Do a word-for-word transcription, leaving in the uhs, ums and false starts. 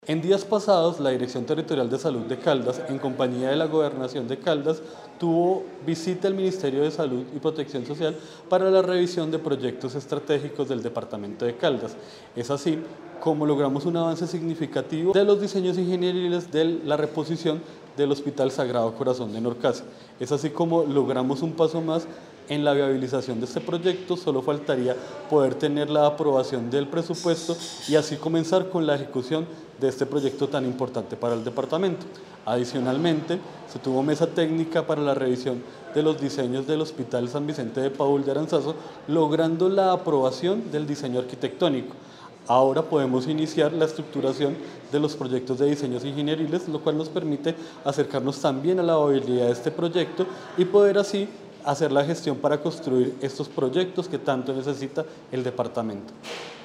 En días pasados, la Dirección Territorial de Salud de Caldas, en compañía de la Gobernación de Caldas, tuvo visita al Ministerio de Salud y Protección Social para la revisión de proyectos estratégicos del departamento de Caldas. Es así como logramos un avance significativo de los diseños ingenieriles de la reposición del Hospital Sagrado Corazón de Norcasa. Es así como logramos un paso más en la viabilización de este proyecto. Solo faltaría poder tener la aprobación del presupuesto y así comenzar con la ejecución de este proyecto tan importante para el departamento. Adicionalmente, se tuvo mesa técnica para la revisión de los diseños del Hospital San Vicente de Paúl de Aranzazu, logrando la aprobación del diseño arquitectónico. Ahora podemos iniciar la estructuración de los proyectos de diseños ingenieriles, lo cual nos permite acercarnos también a la viabilidad de este proyecto y poder así hacer la gestión para construir estos proyectos que tanto necesita el departamento.